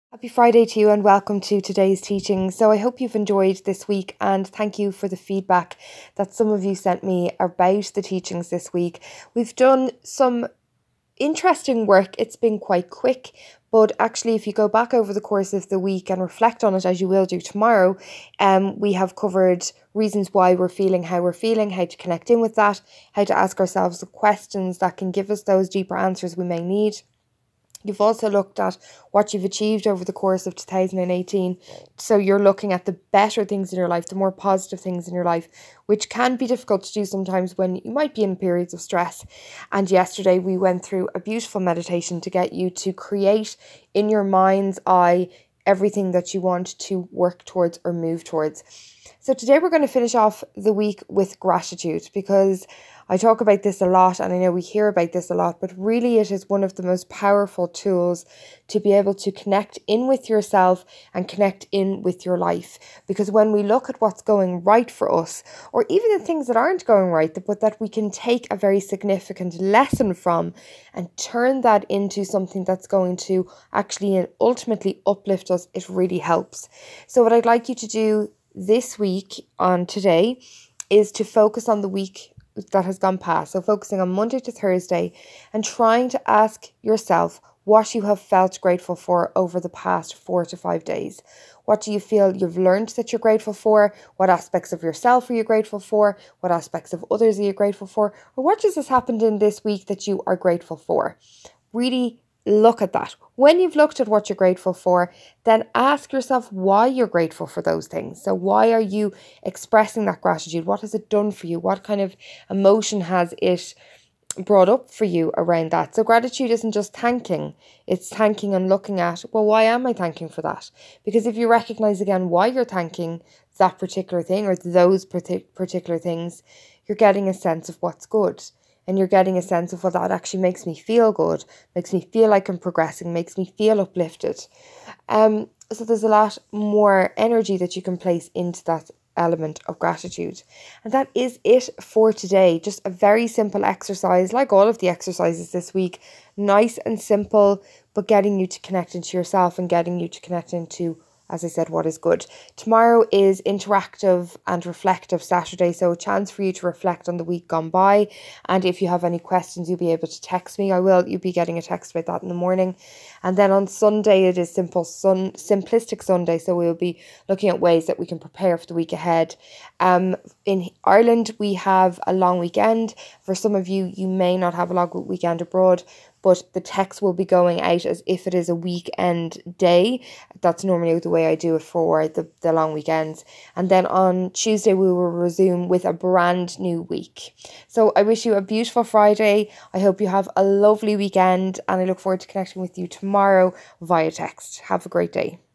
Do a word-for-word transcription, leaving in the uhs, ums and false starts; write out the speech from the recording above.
Happy Friday to you and welcome to today's teaching. So I hope you've enjoyed this week and thank you for the feedback that some of you sent me about the teachings this week. We've done some interesting work. It's been quite quick, but actually if you go back over the course of the week and reflect on it, as you will do tomorrow, um, we have covered reasons why we're feeling how we're feeling, how to connect in with that, how to ask ourselves the questions that can give us those deeper answers we may need. You've also looked at what you've achieved over the course of two thousand eighteen. So you're looking at the better things in your life, the more positive things in your life, which can be difficult to do sometimes when you might be in periods of stress. And yesterday we went through a beautiful meditation to get you to create in your mind's eye everything that you want to work towards or move towards. So today we're going to finish off the week with gratitude, because I talk about this a lot and I know we hear about this a lot, but really it is one of the most powerful tools to be able to connect in with yourself and connect in with your life. Because when we look at what's going right for us, or even the things that aren't going right, but that we can take a very significant lesson from and turn that into something that's going to actually and ultimately uplift us, it really helps. So what I'd like you to do this week on today is to focus on the week that has gone past. So focusing on Monday to Thursday and trying to ask yourself what you have felt grateful for over the past four to five days. What do you feel you've learned that you're grateful for? What aspects of yourself are you grateful for? What aspects of others are you grateful for? Or what just has happened in this week that you are grateful for? Really look at that. When you've looked at what you're grateful for, then ask yourself why you're grateful for those things. So why are you expressing that gratitude? What has it done for you? What kind of emotion has it brought up for you around that? So gratitude isn't just thanking, it's thanking and looking at, well, why am I thanking for that? Because if you recognize again why you're thanking that particular thing or those particular things, you're getting a sense of what's good. And you're getting a sense of, well, that actually makes me feel good, makes me feel like I'm progressing, makes me feel uplifted. Um, so there's a lot more energy that you can place into that element of gratitude. And that is it for today. Just a very simple exercise, like all of the exercises this week. Nice and simple, but getting you to connect into yourself and getting you to connect into, as I said, what is good. Tomorrow is interactive and reflective Saturday, so a chance for you to reflect on the week gone by. And if you have any questions, you'll be able to text me. I will. You'll be getting a text about that in the morning. And then on Sunday, it is simple sun simplistic Sunday, so we'll be looking at ways that we can prepare for the week ahead. Um, in Ireland, we have a long weekend. For some of you, you may not have a long weekend abroad, but the text will be going out as if it is a weekend day. That's normally the way I do it for the, the long weekends. And then on Tuesday, we will resume with a brand new week. So I wish you a beautiful Friday. I hope you have a lovely weekend and I look forward to connecting with you tomorrow via text. Have a great day.